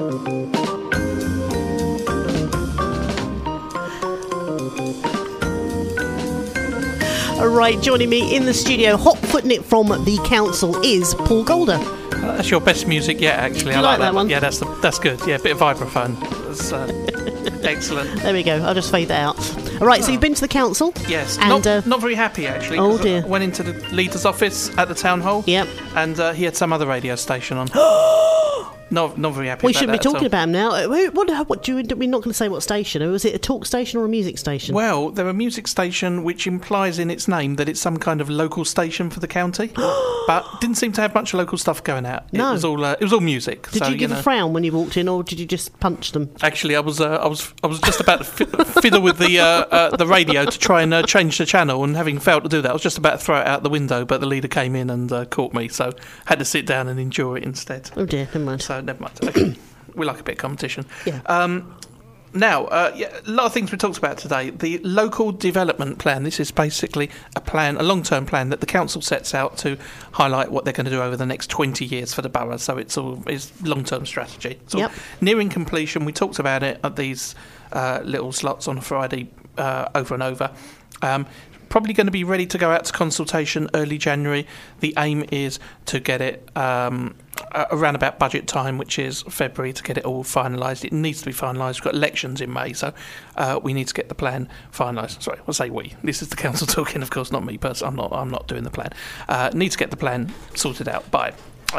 All right, joining me in the studio, hot-footing it from the council, is Paul Golder. That's your best music yet, actually. I like that one. Yeah, that's good. Yeah, a bit of vibraphone. That's excellent. There we go. I'll just fade that out. All right, so you've been to the council. Yes. And, not very happy, actually. Oh, dear. I went into the leader's office at the town hall. Yep. And he had some other radio station on. Not very happy. We about shouldn't be that talking at all. about him now. What do you? We're not going to say what station. Was it a talk station or a music station? Well, they're a music station which implies in its name that it's some kind of local station for the county, but didn't seem to have much local stuff going out. No. It was all music. Did you give a frown when you walked in, or did you just punch them? Actually, I was just about to fiddle with the radio to try and change the channel, and having failed to do that, I was just about to throw it out the window, but the leader came in and caught me, so had to sit down and endure it instead. Oh dear, never mind. So never mind. Okay. We like a bit of competition. Yeah. Now, a lot of things we talked about today. The local development plan. This is basically a long-term plan that the council sets out to highlight what they're going to do over the next 20 years for the borough. So it's long-term strategy. So nearing completion. We talked about it at these little slots on a Friday over and over. Probably going to be ready to go out to consultation early January. The aim is to get it around about budget time, which is February, to get it all finalised. It needs to be finalised. We've got elections in May, so we need to get the plan finalised. Sorry, I'll say we. This is the council talking, of course, not me personally. I'm not doing the plan. Need to get the plan sorted out by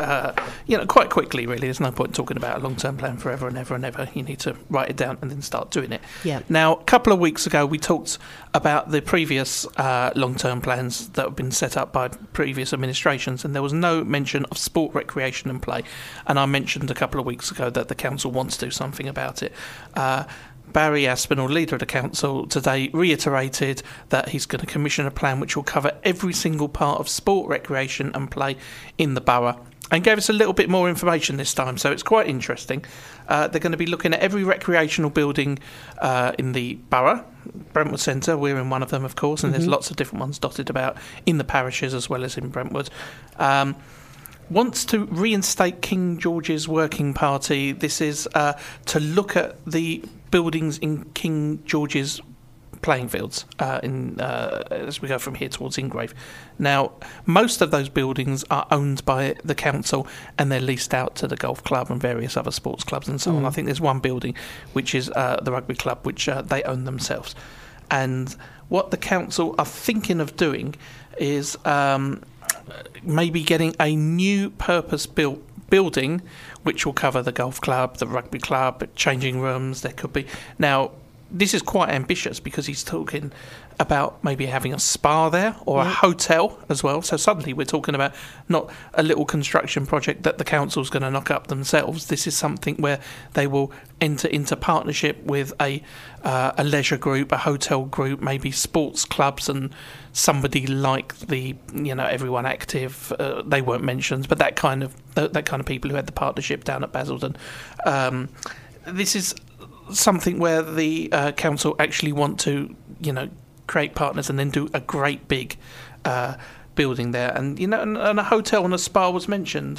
quite quickly, really. There's no point talking about a long-term plan forever and ever and ever. You need to write it down and then start doing it. Yeah. Now, a couple of weeks ago, we talked about the previous long-term plans that have been set up by previous administrations, and there was no mention of sport, recreation and play. And I mentioned a couple of weeks ago that the council wants to do something about it. Barry Aspinall, leader of the council, today reiterated that he's going to commission a plan which will cover every single part of sport, recreation and play in the borough, and gave us a little bit more information this time, so it's quite interesting. They're going to be looking at every recreational building in the borough. Brentwood Centre, we're in one of them, of course, and there's lots of different ones dotted about in the parishes as well as in Brentwood. Wants to reinstate King George's Working Party. This is to look at the buildings in King George's playing fields as we go from here towards Ingrave. Now, most of those buildings are owned by the council and they're leased out to the golf club and various other sports clubs and so on. I think there's one building which is the rugby club, which they own themselves. And what the council are thinking of doing is maybe getting a new purpose-built building which will cover the golf club, the rugby club, changing rooms. There could be... Now, this is quite ambitious because he's talking about maybe having a spa there or a hotel as well. So suddenly we're talking about not a little construction project that the council's going to knock up themselves. This is something where they will enter into partnership with a leisure group, a hotel group, maybe sports clubs and somebody like the Everyone Active. They weren't mentioned, but that kind of people who had the partnership down at Basildon. This is something where the council actually want to, create partners and then do a great big building there. And, and a hotel and a spa was mentioned.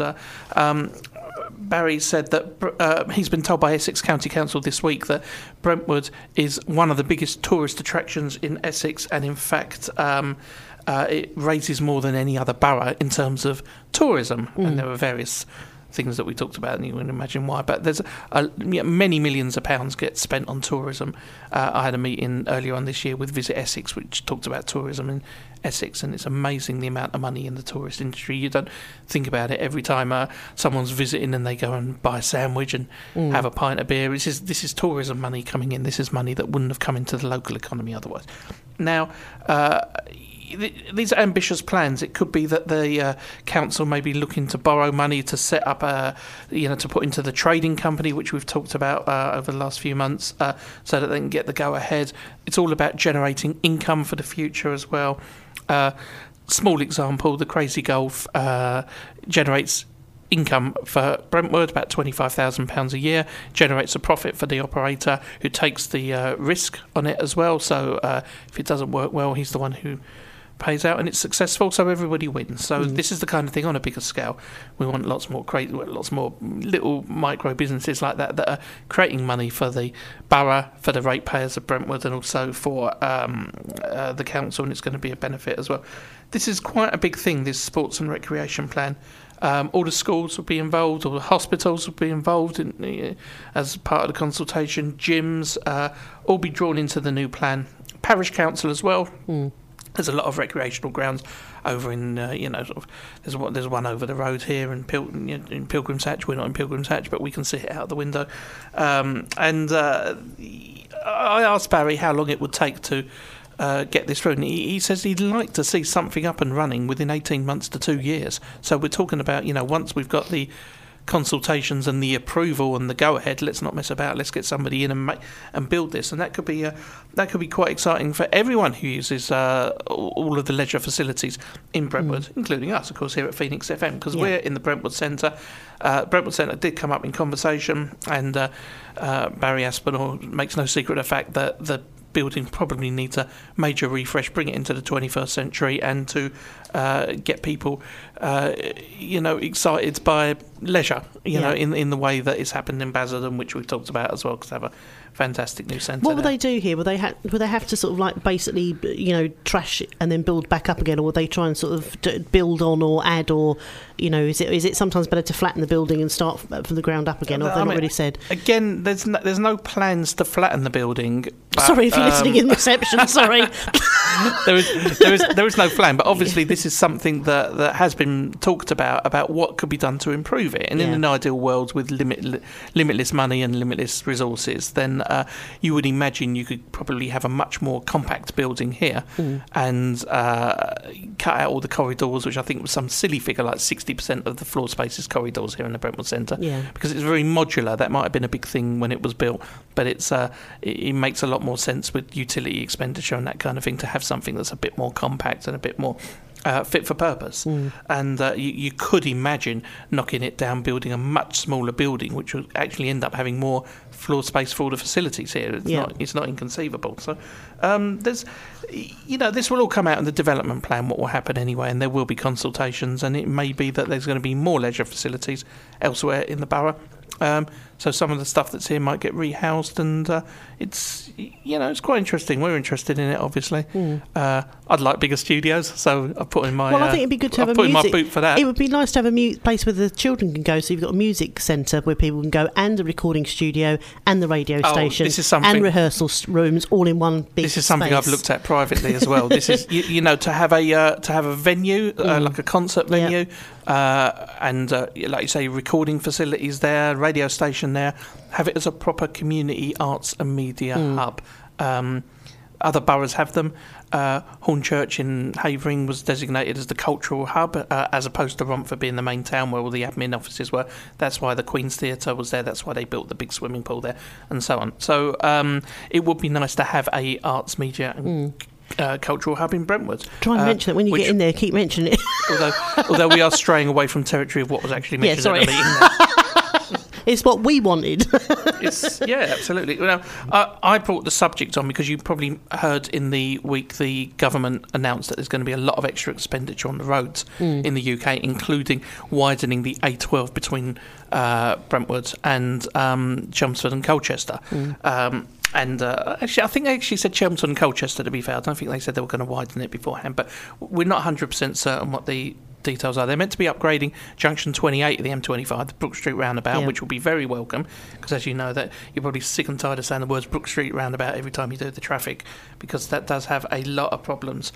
Barry said that he's been told by Essex County Council this week that Brentwood is one of the biggest tourist attractions in Essex, and in fact it raises more than any other borough in terms of tourism. And there were various things that we talked about, and you can imagine why. But there's many millions of pounds get spent on tourism. I had a meeting earlier on this year with Visit Essex, which talked about tourism in Essex, and it's amazing the amount of money in the tourist industry. You don't think about it every time someone's visiting and they go and buy a sandwich and have a pint of beer. This is tourism money coming in. This is money that wouldn't have come into the local economy otherwise. Now, these are ambitious plans. It could be that the council may be looking to borrow money to set up to put into the trading company, which we've talked about over the last few months, so that they can get the go ahead. It's all about generating income for the future as well. Small example: the Crazy Golf generates income for Brentwood, about £25,000 a year, generates a profit for the operator who takes the risk on it as well. So if it doesn't work well, he's the one who pays out and it's successful, so everybody wins. So this is the kind of thing on a bigger scale. We want lots more little micro businesses like that are creating money for the borough, for the ratepayers of Brentwood, and also for the council, and it's going to be a benefit as well. This is quite a big thing, this sports and recreation plan. All the schools will be involved, all the hospitals will be involved as part of the consultation. Gyms all be drawn into the new plan. Parish council as well. There's a lot of recreational grounds over in, there's one over the road here in Pilgrim's Hatch. We're not in Pilgrim's Hatch, but we can see it out the window. I asked Barry how long it would take to get this through, and he says he'd like to see something up and running within 18 months to 2 years. So we're talking about, once we've got the consultations and the approval and the go-ahead, let's not mess about, let's get somebody in and build this. And that could be quite exciting for everyone who uses all of the leisure facilities in Brentwood, including us, of course, here at Phoenix FM, because we're in the Brentwood Centre. Brentwood Centre did come up in conversation, and Barry Aspinall makes no secret of the fact that the building probably needs a major refresh, bring it into the 21st century, and to get people, excited by leisure, in the way that it's happened in Basildon, which we've talked about as well, because they have a fantastic new centre. What will they do here? Will they have to sort of like basically, trash it and then build back up again, or will they try and sort of build on or add, or is it sometimes better to flatten the building and start from the ground up again? Or have they not really said? Again, there's no plans to flatten the building. But, sorry if you're listening in reception. Sorry. there is no plan, but obviously this is something that has been talked about what could be done to improve it. And in an ideal world with limitless money and limitless resources, then you would imagine you could probably have a much more compact building here and cut out all the corridors, which I think was some silly figure, like 60% of the floor space is corridors here in the Brentwood Centre. Yeah. Because it's very modular. That might have been a big thing when it was built, but it makes a lot more sense with utility expenditure and that kind of thing to have something that's a bit more compact and a bit more fit for purpose. And you could imagine knocking it down, building a much smaller building, which would actually end up having more floor space for all the facilities here. It's not inconceivable. So there's, this will all come out in the development plan, what will happen anyway, and there will be consultations, and it may be that there's going to be more leisure facilities elsewhere in the borough. So some of the stuff that's here might get rehoused, and it's quite interesting. We're interested in it, obviously. I'd like bigger studios, so I've put in my. Well, I think it'd be good to have a music. my boot for that. It would be nice to have a place where the children can go. So you've got a music centre where people can go, and a recording studio, and the radio station, and rehearsal rooms, all in one big. This is something I've looked at privately as well. This is to have a venue like a concert venue. And like you say, recording facilities there, radio station there, have it as a proper community arts and media hub. Other boroughs have them. Hornchurch in Havering was designated as the cultural hub, as opposed to Romford being the main town where all the admin offices were. That's why the Queen's Theatre was there. That's why they built the big swimming pool there, and so on. So it would be nice to have a arts, media and cultural hub in Brentwood. Try and mention it when you get in there. Keep mentioning it. although we are straying away from territory of what was actually mentioned at the meeting there. It's what we wanted. Absolutely. Now, I brought the subject on because you probably heard in the week the government announced that there's going to be a lot of extra expenditure on the roads in the UK, including widening the A12 between Brentwood and Chelmsford and Colchester. Actually, I think they actually said Chelmsford and Colchester, to be fair. I don't think they said they were going to widen it beforehand, but we're not 100% certain what the details are. They're meant to be upgrading junction 28 of the M25, the Brook Street roundabout, which will be very welcome, because as you know, that you're probably sick and tired of saying the words Brook Street roundabout every time you do the traffic, because that does have a lot of problems.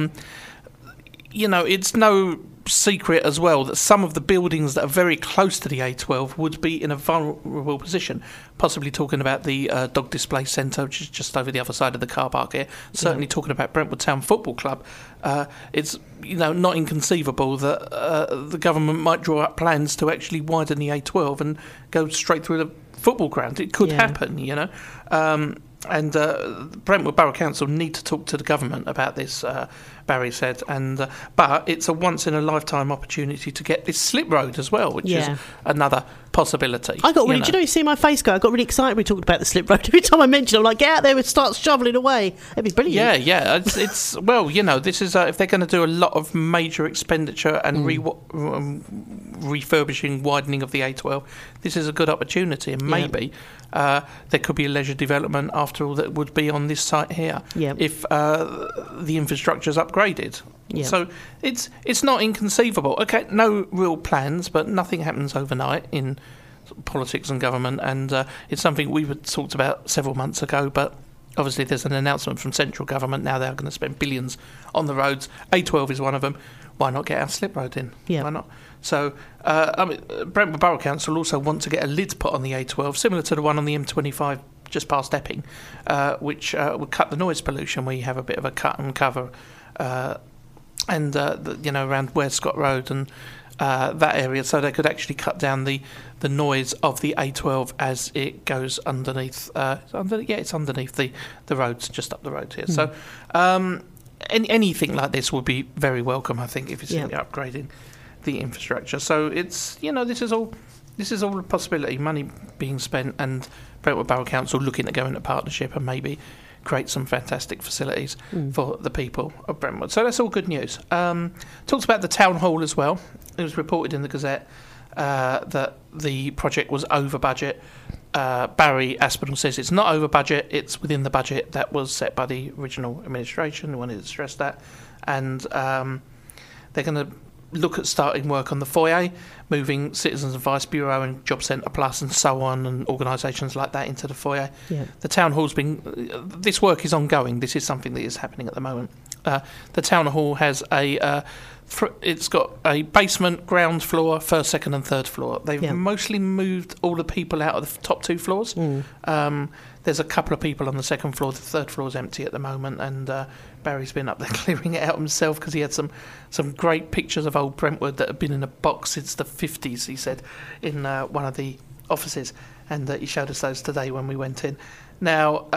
It's no secret as well that some of the buildings that are very close to the A12 would be in a vulnerable position, possibly talking about the dog display centre, which is just over the other side of the car park here, certainly talking about Brentwood Town Football Club. It's not inconceivable that the government might draw up plans to actually widen the A12 and go straight through the football ground. It could happen, and Brentwood Borough Council need to talk to the government about this, Barry said, but it's a once-in-a-lifetime opportunity to get this slip road as well, which is another possibility. I got really, do you know, you see my face go? I got really excited when we talked about the slip road. Every time I mentioned it, I'm like, get out there and start shoveling away. That'd be brilliant. Yeah. It's well, this is if they're going to do a lot of major expenditure and refurbishing, widening of the A12, this is a good opportunity, and maybe there could be a leisure development after all that would be on this site here if the infrastructure is upgraded. Yeah. So it's not inconceivable. Okay, no real plans, but nothing happens overnight in politics and government, and it's something we were talked about several months ago, but obviously there's an announcement from central government now they're going to spend billions on the roads. A12 is one of them. Why not get our slip road in? Yeah. Why not? So Brentwood Borough Council also want to get a lid put on the A12, similar to the one on the M25 just past Epping, which would cut the noise pollution, where you have a bit of a cut and cover around Ware Scott Road and that area, so they could actually cut down the noise of the A12 as it goes underneath. It's underneath the roads, just up the road here. So anything like this would be very welcome, I think, if it's upgrading the infrastructure. So it's this is all a possibility. Money being spent, and Brentwood Borough Council looking to go into partnership and maybe create some fantastic facilities for the people of Brentwood. So that's all good news. Talked about the town hall as well. It was reported in the Gazette that the project was over budget. Barry Aspinall says it's not over budget, it's within the budget that was set by the original administration. I wanted to stress that. And they're going to look at starting work on the foyer, moving Citizens Advice Bureau and Job Centre Plus and so on, and organisations like that into the foyer. Yeah. The town hall's this work is ongoing. This is something that is happening at the moment. The town hall has it's got a basement, ground floor, first, second and third floor. They've mostly moved all the people out of the top two floors. There's a couple of people on the second floor. The third floor is empty at the moment, and Barry's been up there clearing it out himself because he had some great pictures of old Brentwood that have been in a box since the 50s, he said, in one of the offices, and he showed us those today when we went in. Now,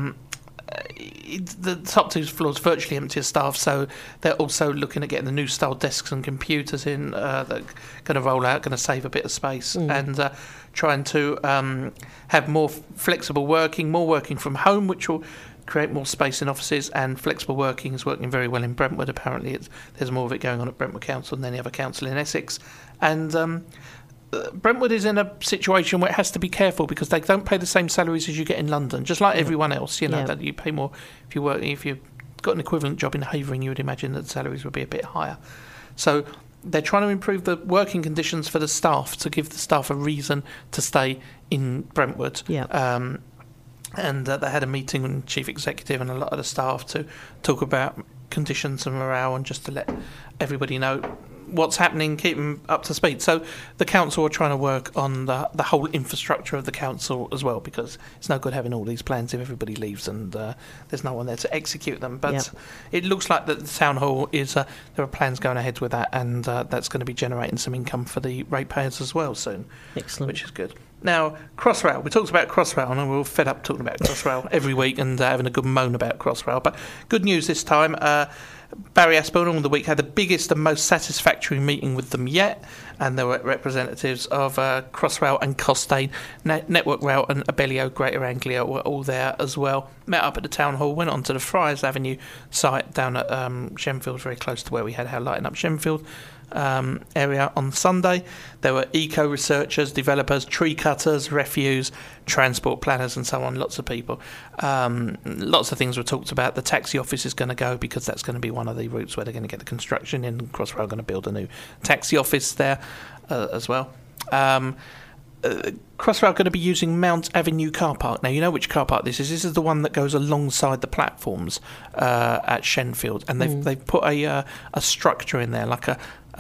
the top two floors virtually empty of staff, so they're also looking at getting the new style desks and computers in that are going to roll out, going to save a bit of space, and trying to have more flexible working, more working from home, which will create more space in offices. And flexible working is working very well in Brentwood. Apparently there's more of it going on at Brentwood Council than any other council in Essex, and Brentwood is in a situation where it has to be careful because they don't pay the same salaries as you get in London, just like everyone else. That you pay more if you've got an equivalent job in Havering, you would imagine that the salaries would be a bit higher. So they're trying to improve the working conditions for the staff to give the staff a reason to stay in Brentwood. And they had a meeting with the chief executive and a lot of the staff to talk about conditions and morale, and just to let everybody know what's happening, keep them up to speed. So the council are trying to work on the whole infrastructure of the council as well, because it's no good having all these plans if everybody leaves and there's no one there to execute them. But it looks like that the town hall is there are plans going ahead with that, and that's going to be generating some income for the ratepayers as well soon. Excellent. Which is good. Now, Crossrail. We talked about Crossrail, and we're all fed up talking about Crossrail every week and having a good moan about Crossrail. But good news this time. Barry Aspinall the week had the biggest and most satisfactory meeting with them yet, and there were representatives of Crossrail and Costain, Network Rail and Abellio Greater Anglia were all there as well. Met up at the town hall, went on to the Friars Avenue site down at Shenfield, very close to where we had our Lighting Up Shenfield area on Sunday. There were eco-researchers, developers, tree cutters, refuse, transport planners and so on, lots of people. Lots of things were talked about. The taxi office is going to go because that's going to be one of the routes where they're going to get the construction in. Crossrail are going to build a new taxi office there as well. Crossrail are going to be using Mount Avenue car park. Now, you know which car park this is. This is the one that goes alongside the platforms at Shenfield, and they've put a structure in there, like a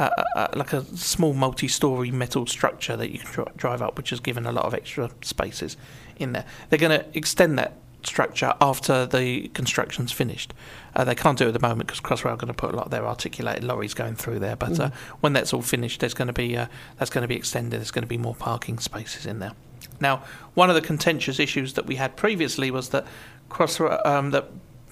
small multi-storey metal structure that you can drive up, which has given a lot of extra spaces in there. They're going to extend that structure after the construction's finished. They can't do it at the moment because Crossrail are going to put a lot of their articulated lorries going through there, but when that's all finished, that's going to be extended. There's going to be more parking spaces in there. Now, one of the contentious issues that we had previously was that Crossrail, that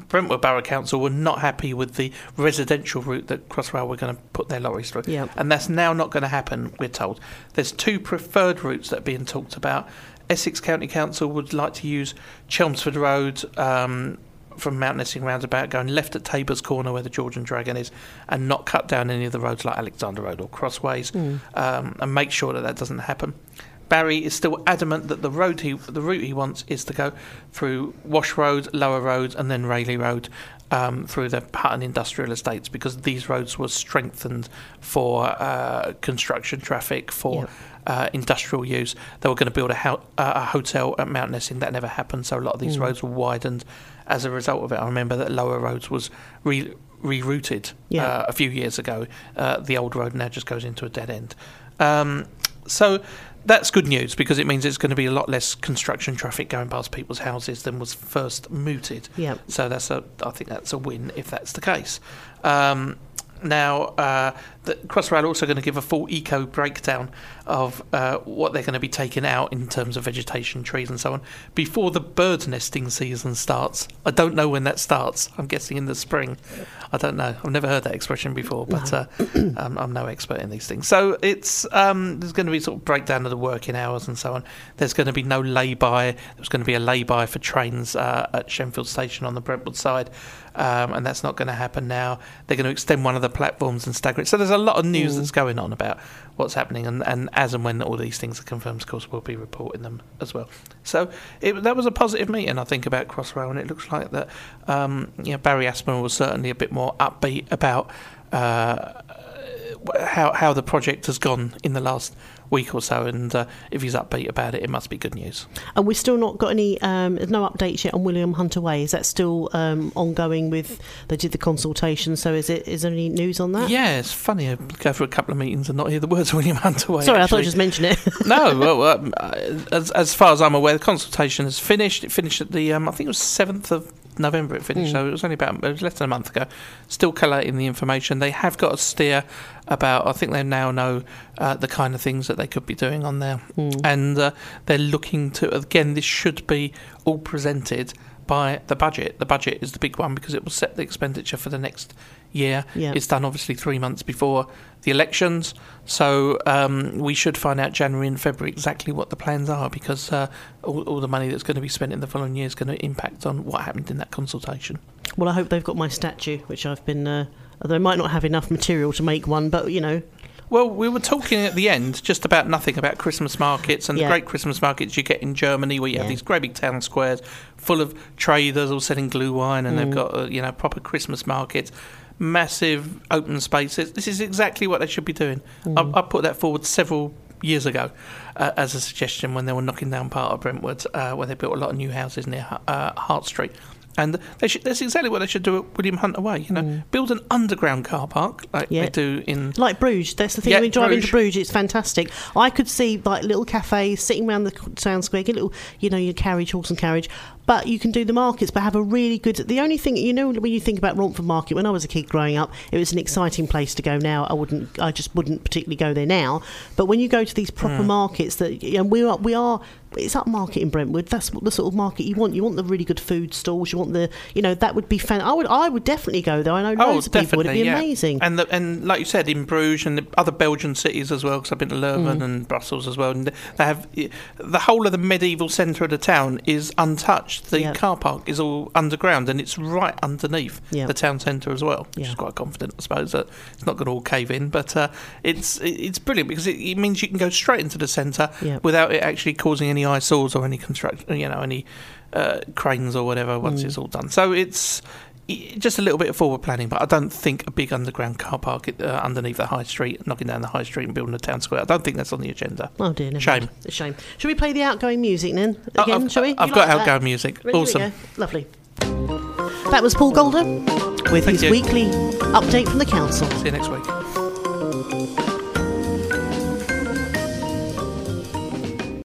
Brentwood Borough Council were not happy with the residential route that Crossrail were going to put their lorries through. Yep. And that's now not going to happen, we're told. There's 2 preferred routes that are being talked about. Essex County Council would like to use Chelmsford Road from Mount Nessing roundabout, going left at Tabor's Corner where the Georgian Dragon is, and not cut down any of the roads like Alexander Road or Crossways, and make sure that doesn't happen. Barry is still adamant that the route he wants is to go through Wash Road, Lower Road, and then Rayleigh Road, through the Hutton Industrial Estates, because these roads were strengthened for construction traffic, for industrial use. They were going to build a hotel at Mount Nessing. That never happened, so a lot of these roads were widened as a result of it. I remember that Lower Roads was rerouted a few years ago. The old road now just goes into a dead end. So that's good news, because it means it's going to be a lot less construction traffic going past people's houses than was first mooted. Yep. So I think that's a win if that's the case. Now, the Crossrail are also going to give a full eco breakdown of what they're going to be taking out in terms of vegetation, trees and so on, before the bird nesting season starts. I don't know when that starts. I'm guessing in the spring. I don't know. I've never heard that expression before, but I'm no expert in these things. So it's there's going to be sort of breakdown of the working hours and so on. There's going to be no lay-by. There's going to be a lay-by for trains at Shenfield Station on the Brentwood side, and that's not going to happen now. They're going to extend one of the platforms and stagger it. So there's a lot of news that's going on about what's happening, and as and when all these things are confirmed, of course, we'll be reporting them as well. So that was a positive meeting, I think, about Crossrail, and it looks like that Barry Aspinall was certainly a bit more upbeat about how the project has gone in the last week or so, and if he's upbeat about it, it must be good news. And we've still not got any no updates yet on William Hunter Way. Is that still ongoing? They did the consultation, so is there any news on that? Yeah, it's funny, I go for a couple of meetings and not hear the words William Hunter Way. Sorry, actually. I thought I just mentioned it. No, well, as far as I'm aware, the consultation has finished. It finished at the I think it was 7th of November it finished, so it was less than a month ago. Still collating the information. They have got a steer about, I think they now know the kind of things that they could be doing on there, and they're looking to, again, this should be all presented by the budget. The budget is the big one because it will set the expenditure for the next year. It's done obviously 3 months before the elections, so we should find out January and February exactly what the plans are, because all the money that's going to be spent in the following year is going to impact on what happened in that consultation. Well, I hope they've got my statue, which I've been although I might not have enough material to make one, but Well, we were talking at the end just about nothing, about Christmas markets and the great Christmas markets you get in Germany, where you have these great big town squares full of traders all selling glue wine, and they've got proper Christmas markets, massive open spaces. This is exactly what they should be doing. I put that forward several years ago as a suggestion when they were knocking down part of Brentwood, where they built a lot of new houses near Hart Street. And that's exactly what they should do at William Hunter Way. Build an underground car park like they do in... Like Bruges. That's the thing. When you drive into Bruges, it's fantastic. I could see like little cafes sitting around the town square, get little, your carriage, horse and carriage. But you can do the markets, but have a really good... The only thing, when you think about Romford Market, when I was a kid growing up, it was an exciting place to go. Now, I just wouldn't particularly go there now. But when you go to these proper markets, that we are... It's upmarket in Brentwood. That's the sort of market you want. You want the really good food stalls. You want the, that would be fan. I would definitely go there. I know loads of people would. It'd be amazing. And like you said, in Bruges and the other Belgian cities as well, because I've been to Leuven and Brussels as well, and they have the whole of the medieval centre of the town is untouched. The car park is all underground, and it's right underneath the town centre as well, which is quite confident, I suppose, that it's not going to all cave in. But it's brilliant because it means you can go straight into the centre without it actually causing any eyesores or any construction, any cranes or whatever once it's all done. So it's just a little bit of forward planning, but I don't think a big underground car park underneath the high street, knocking down the high street and building a town square, I don't think that's on the agenda. Oh dear, never shame. Mind. A shame. Should we play the outgoing music then? Again, shall we? I've got outgoing music. Ready, awesome. Lovely. That was Paul Golder with his weekly update from the council. See you next week.